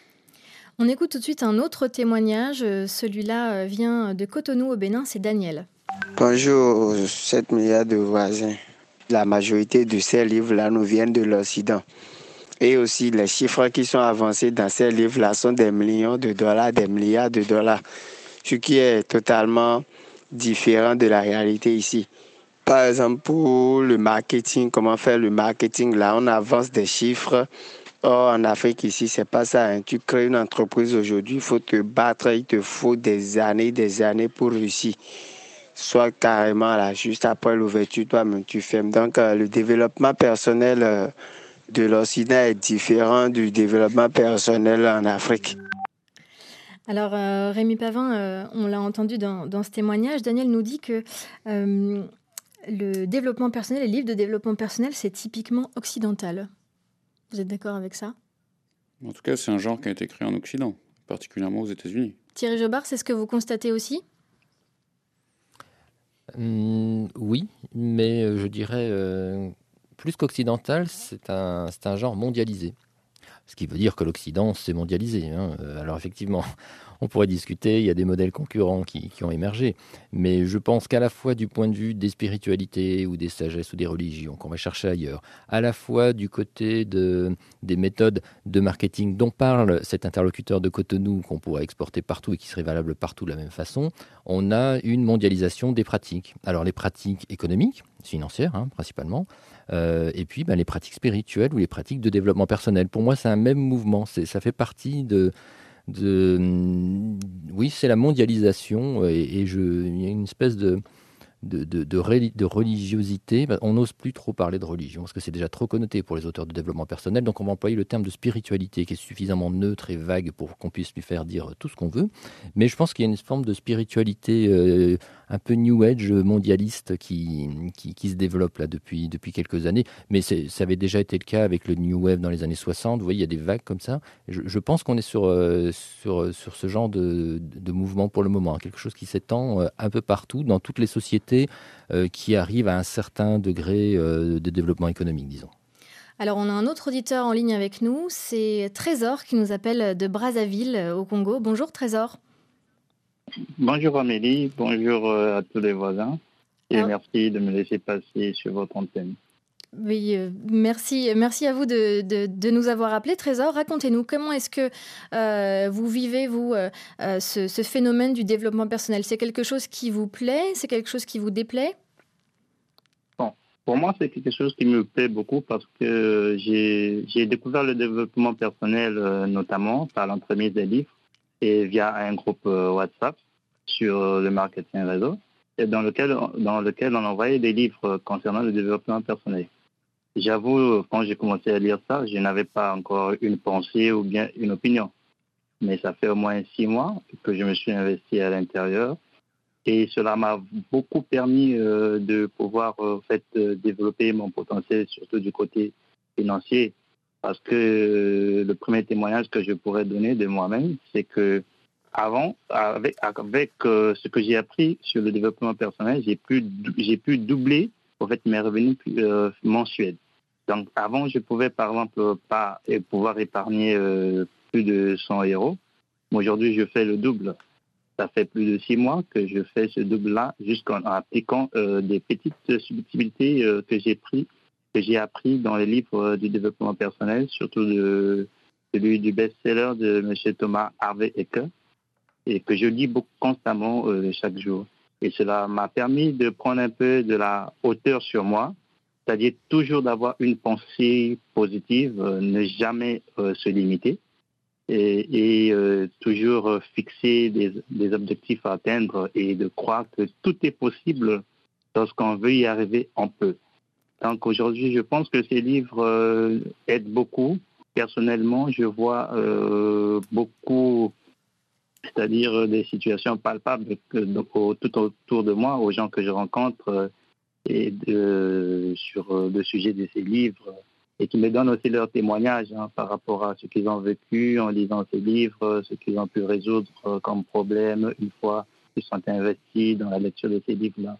On écoute tout de suite un autre témoignage. Celui-là vient de Cotonou au Bénin, c'est Daniel. Bonjour, sept milliards de voisins. La majorité de ces livres-là nous viennent de l'Occident. Et aussi, les chiffres qui sont avancés dans ces livres-là sont des millions de dollars, des milliards de dollars. Ce qui est totalement différent de la réalité ici. Par exemple, pour le marketing, comment faire le marketing, là, on avance des chiffres. Or, en Afrique, ici, c'est pas ça. Hein. Tu crées une entreprise aujourd'hui, il faut te battre, il te faut des années, des années pour réussir. Soit carrément, là, juste après l'ouverture, toi-même, tu fermes. Donc, euh, le développement personnel euh, de l'Occident est différent du développement personnel en Afrique. Alors, euh, Rémi Pavin, euh, on l'a entendu dans, dans ce témoignage, Daniel nous dit que euh, le développement personnel, les livres de développement personnel, c'est typiquement occidental. Vous êtes d'accord avec ça ? En tout cas, c'est un genre qui a été créé en Occident, particulièrement aux États-Unis. Thierry Jobard, c'est ce que vous constatez aussi ? Mmh, oui, mais je dirais, euh, plus qu'occidental, c'est un, c'est un genre mondialisé. Ce qui veut dire que l'Occident s'est mondialisé. Hein. Alors effectivement, on pourrait discuter, il y a des modèles concurrents qui, qui ont émergé. Mais je pense qu'à la fois du point de vue des spiritualités ou des sagesses ou des religions qu'on va chercher ailleurs, à la fois du côté de, des méthodes de marketing dont parle cet interlocuteur de Cotonou qu'on pourrait exporter partout et qui serait valable partout de la même façon, on a une mondialisation des pratiques. Alors les pratiques économiques, financières hein, principalement, euh, et puis ben, les pratiques spirituelles ou les pratiques de développement personnel. Pour moi, c'est un même mouvement, c'est, ça fait partie de... De, oui, c'est la mondialisation et, et je, il y a une espèce de, de, de, de, ré, de religiosité. On n'ose plus trop parler de religion parce que c'est déjà trop connoté pour les auteurs de développement personnel. Donc on va employer le terme de spiritualité qui est suffisamment neutre et vague pour qu'on puisse lui faire dire tout ce qu'on veut. Mais je pense qu'il y a une forme de spiritualité euh, un peu New Age mondialiste qui, qui, qui se développe là depuis, depuis quelques années. Mais c'est, ça avait déjà été le cas avec le New Wave dans les années soixante. Vous voyez, il y a des vagues comme ça. Je, je pense qu'on est sur, euh, sur, sur ce genre de, de mouvement pour le moment. Hein. Quelque chose qui s'étend euh, un peu partout, dans toutes les sociétés euh, qui arrivent à un certain degré euh, de développement économique, disons. Alors, on a un autre auditeur en ligne avec nous. C'est Trésor qui nous appelle de Brazzaville, au Congo. Bonjour Trésor. Bonjour Amélie, bonjour à tous les voisins et Alors, merci de me laisser passer sur votre antenne. Oui, euh, merci, merci à vous de, de, de nous avoir appelés. Trésor, racontez-nous, comment est-ce que euh, vous vivez, vous, euh, ce, ce phénomène du développement personnel ? C'est quelque chose qui vous plaît ? C'est quelque chose qui vous déplaît ? Bon, pour moi, c'est quelque chose qui me plaît beaucoup parce que j'ai, j'ai découvert le développement personnel euh, notamment par l'entremise des livres et via un groupe euh, WhatsApp sur le marketing réseau, et dans lequel, dans lequel on envoyait des livres concernant le développement personnel. J'avoue, quand j'ai commencé à lire ça, je n'avais pas encore une pensée ou bien une opinion. Mais ça fait au moins six mois que je me suis investi à l'intérieur et cela m'a beaucoup permis euh, de pouvoir en fait, euh, développer mon potentiel, surtout du côté financier. Parce que euh, le premier témoignage que je pourrais donner de moi-même, c'est que avant, avec, avec euh, ce que j'ai appris sur le développement personnel, j'ai pu, j'ai pu doubler en fait, mes revenus euh, mensuels. Donc avant, je pouvais par exemple pas pouvoir épargner euh, plus de cent euros. Aujourd'hui, je fais le double. Ça fait plus de six mois que je fais ce double-là, jusqu'en appliquant euh, des petites subtilités euh, que j'ai pris, que j'ai appris dans les livres du développement personnel, surtout de celui du best-seller de M. Thomas Harvey Eker, et que je lis beaucoup constamment euh, chaque jour. Et cela m'a permis de prendre un peu de la hauteur sur moi, c'est-à-dire toujours d'avoir une pensée positive, euh, ne jamais euh, se limiter et, et euh, toujours euh, fixer des, des objectifs à atteindre et de croire que tout est possible lorsqu'on veut y arriver, on peut. Donc aujourd'hui, je pense que ces livres euh, aident beaucoup. Personnellement, je vois euh, beaucoup, c'est-à-dire des situations palpables que, donc, au, tout autour de moi, aux gens que je rencontre euh, et de, sur euh, le sujet de ces livres et qui me donnent aussi leurs témoignages hein, par rapport à ce qu'ils ont vécu en lisant ces livres, ce qu'ils ont pu résoudre euh, comme problème une fois qu'ils sont investis dans la lecture de ces livres-là.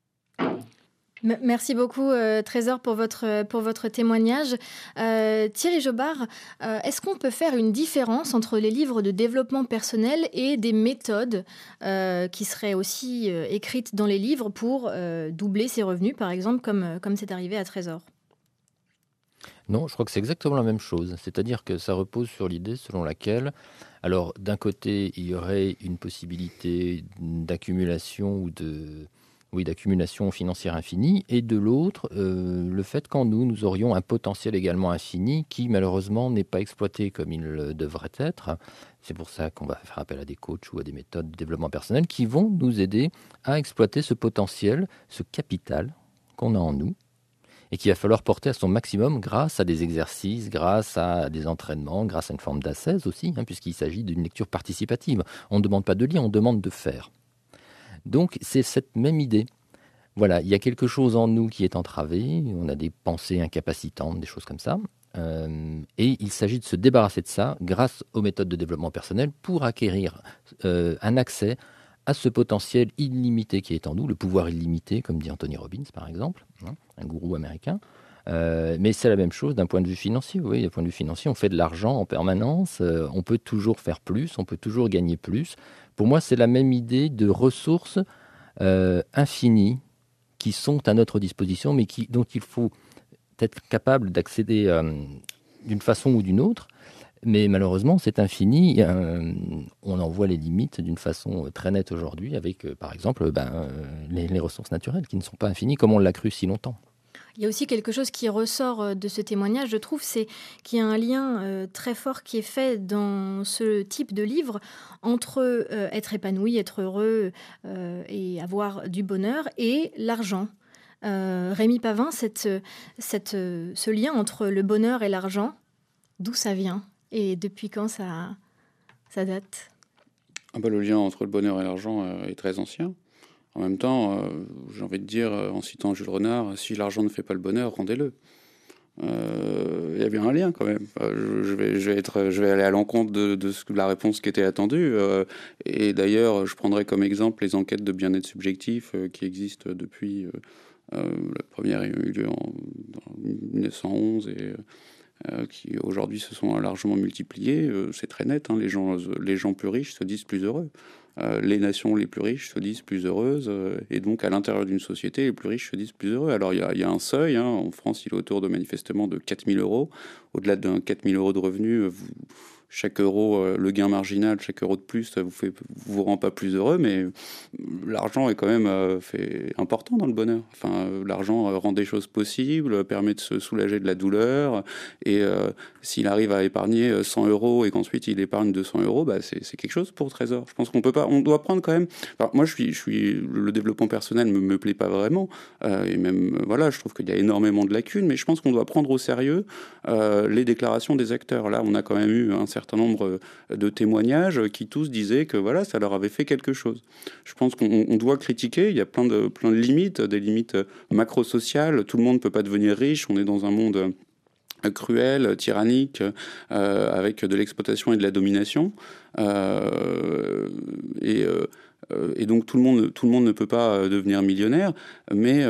Merci beaucoup euh, Trésor pour votre, pour votre témoignage. Euh, Thierry Jobard, euh, est-ce qu'on peut faire une différence entre les livres de développement personnel et des méthodes euh, qui seraient aussi euh, écrites dans les livres pour euh, doubler ses revenus, par exemple, comme, comme c'est arrivé à Trésor ? Non, je crois que c'est exactement la même chose. C'est-à-dire que ça repose sur l'idée selon laquelle, alors d'un côté, il y aurait une possibilité d'accumulation ou de... Oui, d'accumulation financière infinie, et de l'autre, euh, le fait qu'en nous, nous aurions un potentiel également infini qui, malheureusement, n'est pas exploité comme il devrait être. C'est pour ça qu'on va faire appel à des coachs ou à des méthodes de développement personnel qui vont nous aider à exploiter ce potentiel, ce capital qu'on a en nous, et qu'il va falloir porter à son maximum grâce à des exercices, grâce à des entraînements, grâce à une forme d'ascèse aussi, hein, puisqu'il s'agit d'une lecture participative. On ne demande pas de lire, on demande de faire. Donc, c'est cette même idée. Voilà, il y a quelque chose en nous qui est entravé, on a des pensées incapacitantes, des choses comme ça, euh, et il s'agit de se débarrasser de ça grâce aux méthodes de développement personnel pour acquérir euh, un accès à ce potentiel illimité qui est en nous, le pouvoir illimité, comme dit Anthony Robbins, par exemple, hein, un gourou américain, Euh, mais c'est la même chose d'un point de vue financier. Oui, d'un point de vue financier, on fait de l'argent en permanence, euh, on peut toujours faire plus, on peut toujours gagner plus. Pour moi, c'est la même idée de ressources euh, infinies qui sont à notre disposition, mais qui, dont il faut être capable d'accéder euh, d'une façon ou d'une autre. Mais malheureusement, c'est infini. Euh, on en voit les limites d'une façon très nette aujourd'hui avec, euh, par exemple, ben, euh, les, les ressources naturelles qui ne sont pas infinies comme on l'a cru si longtemps. Il y a aussi quelque chose qui ressort de ce témoignage, je trouve, c'est qu'il y a un lien euh, très fort qui est fait dans ce type de livre entre euh, être épanoui, être heureux euh, et avoir du bonheur et l'argent. Euh, Rémi Pavin, cette, cette, ce lien entre le bonheur et l'argent, d'où ça vient et depuis quand ça, ça date ? Ah bah, le lien entre le bonheur et l'argent euh, est très ancien. En même temps, euh, j'ai envie de dire, euh, en citant Jules Renard, si l'argent ne fait pas le bonheur, rendez-le. Il euh, y a bien un lien quand même. Euh, je, vais, je, vais être, je vais aller à l'encontre de, de, ce, de la réponse qui était attendue. Euh, et d'ailleurs, je prendrai comme exemple les enquêtes de bien-être subjectif euh, qui existent depuis. Euh, euh, la première a eu lieu en, en dix-neuf cent onze et euh, qui aujourd'hui se sont largement multipliées. Euh, c'est très net. Hein, les gens, les gens plus riches se disent plus heureux. Euh, les nations les plus riches se disent plus heureuses, euh, et donc à l'intérieur d'une société, les plus riches se disent plus heureux. Alors il y, y a un seuil, hein, en France il est autour de manifestement de quatre mille euros. Au-delà d'un quatre mille euros de revenus, vous, chaque euro, euh, le gain marginal, chaque euro de plus, ça vous fait, vous rend pas plus heureux, mais l'argent est quand même euh, fait important dans le bonheur. Enfin, euh, l'argent euh, rend des choses possibles, permet de se soulager de la douleur, et euh, s'il arrive à épargner cent euros et qu'ensuite il épargne deux cents euros, bah c'est, c'est quelque chose pour le Trésor. Je pense qu'on peut pas, on doit prendre quand même. Enfin, moi, je suis, je suis, le développement personnel me, me plaît pas vraiment, euh, et même euh, voilà, je trouve qu'il y a énormément de lacunes, mais je pense qu'on doit prendre au sérieux euh, les déclarations des acteurs. Là, on a quand même eu un certain nombre de témoignages qui tous disaient que voilà, ça leur avait fait quelque chose. Je pense qu'on on doit critiquer. Il y a plein de, plein de limites, des limites macro-sociales. Tout le monde ne peut pas devenir riche. On est dans un monde cruel, tyrannique, euh, avec de l'exploitation et de la domination. Euh, et euh, Et donc tout le monde, tout le monde ne peut pas devenir millionnaire, mais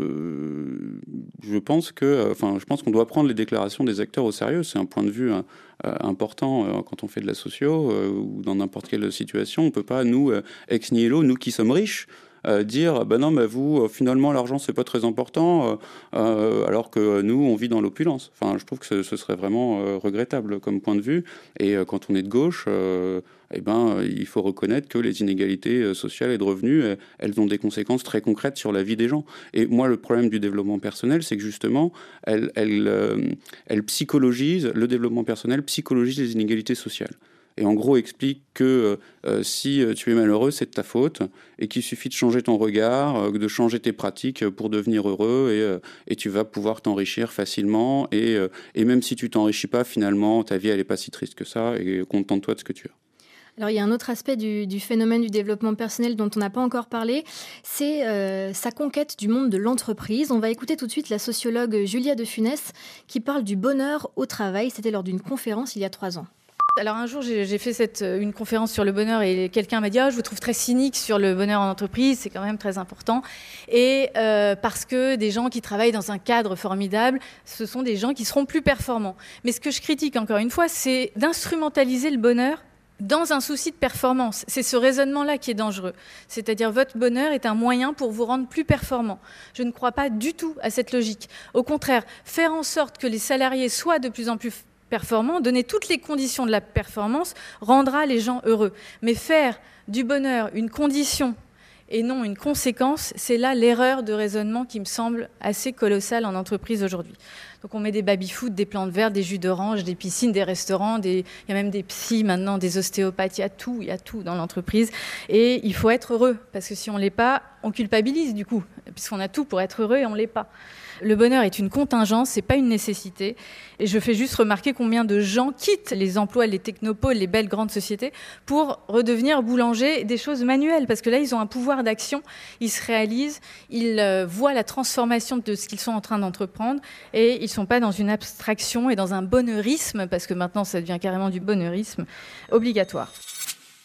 euh, je pense que, enfin, je pense qu'on doit prendre les déclarations des acteurs au sérieux. C'est un point de vue hein, euh, important euh, quand on fait de la socio euh, ou dans n'importe quelle situation. On peut pas nous euh, ex nihilo, nous qui sommes riches, euh, dire ben non, mais vous, euh, finalement, l'argent c'est pas très important, euh, euh, alors que nous, on vit dans l'opulence. Enfin, je trouve que ce, ce serait vraiment euh, regrettable comme point de vue. Et euh, quand on est de gauche. Euh, Eh ben, il faut reconnaître que les inégalités sociales et de revenus, elles ont des conséquences très concrètes sur la vie des gens. Et moi, le problème du développement personnel, c'est que justement, elle, elle, euh, elle psychologise, le développement personnel psychologise les inégalités sociales. Et en gros, explique que euh, si tu es malheureux, c'est de ta faute, et qu'il suffit de changer ton regard, euh, de changer tes pratiques pour devenir heureux, et, euh, et tu vas pouvoir t'enrichir facilement. Et, euh, et même si tu t'enrichis pas, finalement, ta vie, elle est pas si triste que ça, et contente-toi de ce que tu as. Alors, il y a un autre aspect du, du phénomène du développement personnel dont on n'a pas encore parlé, c'est euh, sa conquête du monde de l'entreprise. On va écouter tout de suite la sociologue Julia de Funès qui parle du bonheur au travail. C'était lors d'une conférence il y a trois ans. Alors un jour, j'ai, j'ai fait cette, une conférence sur le bonheur et quelqu'un m'a dit oh, « je vous trouve très cynique sur le bonheur en entreprise, c'est quand même très important ». Et euh, parce que des gens qui travaillent dans un cadre formidable, ce sont des gens qui seront plus performants. Mais ce que je critique encore une fois, c'est d'instrumentaliser le bonheur dans un souci de performance. C'est ce raisonnement-là qui est dangereux. C'est-à-dire votre bonheur est un moyen pour vous rendre plus performant. Je ne crois pas du tout à cette logique. Au contraire, faire en sorte que les salariés soient de plus en plus performants, donner toutes les conditions de la performance, rendra les gens heureux. Mais faire du bonheur une condition et non une conséquence, c'est là l'erreur de raisonnement qui me semble assez colossale en entreprise aujourd'hui. Donc on met des baby-food, des plantes vertes, des jus d'orange, des piscines, des restaurants, des... il y a même des psys maintenant, des ostéopathes, il y a tout, il y a tout dans l'entreprise. Et il faut être heureux, parce que si on ne l'est pas, on culpabilise du coup, puisqu'on a tout pour être heureux et on ne l'est pas. Le bonheur est une contingence, c'est pas une nécessité. Et je fais juste remarquer combien de gens quittent les emplois, les technopoles, les belles grandes sociétés pour redevenir boulanger, des choses manuelles. Parce que là, ils ont un pouvoir d'action, ils se réalisent, ils euh, voient la transformation de ce qu'ils sont en train d'entreprendre et ils sont pas dans une abstraction et dans un bonheurisme, parce que maintenant, ça devient carrément du bonheurisme obligatoire.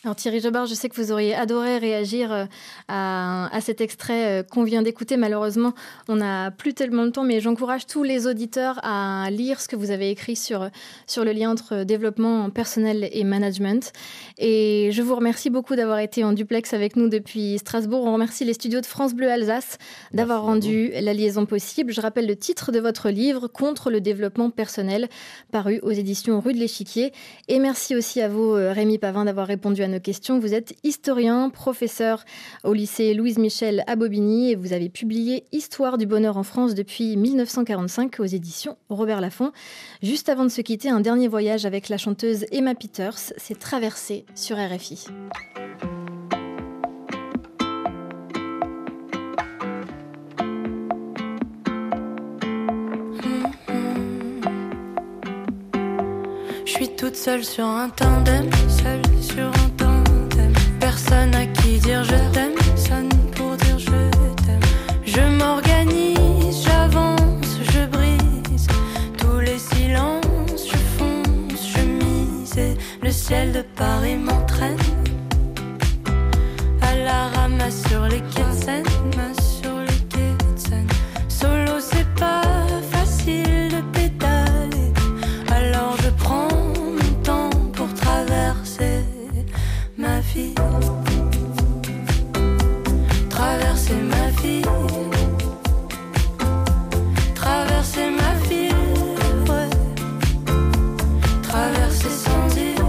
Alors Thierry Jobard, je sais que vous auriez adoré réagir à, à cet extrait qu'on vient d'écouter. Malheureusement, on n'a plus tellement le temps, mais j'encourage tous les auditeurs à lire ce que vous avez écrit sur, sur le lien entre développement personnel et management. Et je vous remercie beaucoup d'avoir été en duplex avec nous depuis Strasbourg. On remercie les studios de France Bleu Alsace d'avoir rendu la liaison possible. Je rappelle le titre de votre livre, Contre le développement personnel, paru aux éditions Rue de l'Échiquier. Et merci aussi à vous, Rémi Pavin, d'avoir répondu à nos questions. Vous êtes historien, professeur au lycée Louise Michel à Bobigny et vous avez publié Histoire du bonheur en France depuis dix-neuf cent quarante-cinq aux éditions Robert Laffont. Juste avant de se quitter, un dernier voyage avec la chanteuse Emma Peters, c'est Traversée sur R F I. Je suis toute seule sur un tandem, seule sur un tandem. Personne à qui dire je t'aime, personne pour dire je t'aime. Je m'organise, j'avance, je brise tous les silences, je fonce, je mise. Et le ciel de Paris m'entraîne à la ramasse sur les quais de Seine, sur les quais de Seine. Solo c'est pas facile de pédaler, alors je prends mon temps pour traverser ma vie. Traverser ma vie. Traverser ma vie, ouais. Traverser sans île.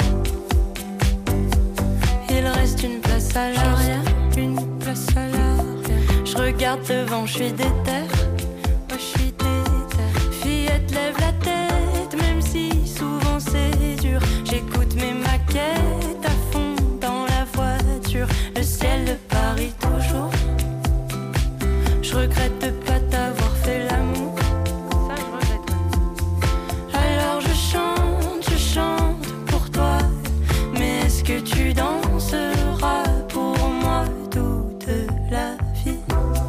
Il reste une place à l'arrière, une place à l'arrière. Je regarde devant, je suis déter. Ouais, je suis déter. Fillette, lève la tête, même si souvent c'est dur. J'écoute mes maquettes à fond dans la voiture. Le ciel de Paris toujours. Je regrette de pas t'avoir fait l'amour. Ça, je regrette. Alors je chante, je chante pour toi. Mais est-ce que tu danseras pour moi toute la vie?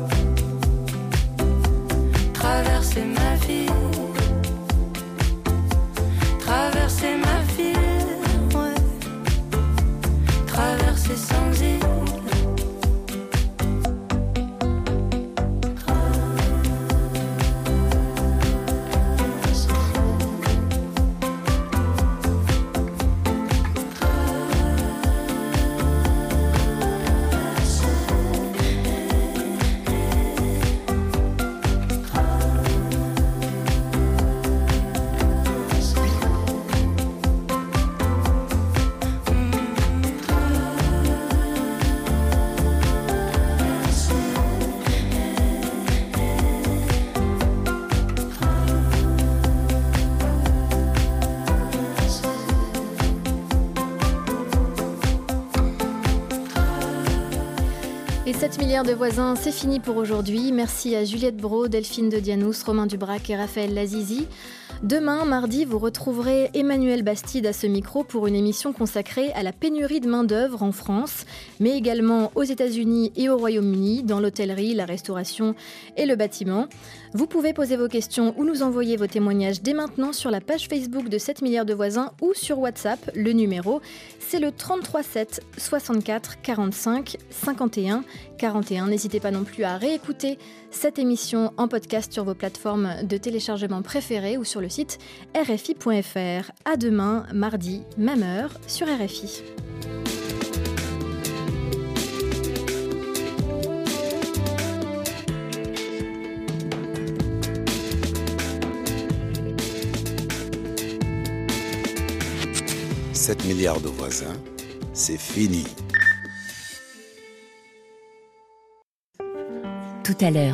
Traverser ma vie. Traverser ma vie, ouais. Traverser sans île. sept milliards de voisins, c'est fini pour aujourd'hui. Merci à Juliette Brault, Delphine de Dianous, Romain Dubrac et Raphaël Lazizi. Demain, mardi, vous retrouverez Emmanuel Bastide à ce micro pour une émission consacrée à la pénurie de main-d'œuvre en France, mais également aux États-Unis et au Royaume-Uni, dans l'hôtellerie, la restauration et le bâtiment. Vous pouvez poser vos questions ou nous envoyer vos témoignages dès maintenant sur la page Facebook de sept milliards de voisins ou sur WhatsApp. Le numéro, c'est le trente-trois sept soixante-quatre quarante-cinq cinquante et un quarante et un. N'hésitez pas non plus à réécouter cette émission en podcast sur vos plateformes de téléchargement préférées ou sur le site r f i point f r. À demain, mardi, même heure, sur R F I. sept milliards de voisins, c'est fini. Tout à l'heure.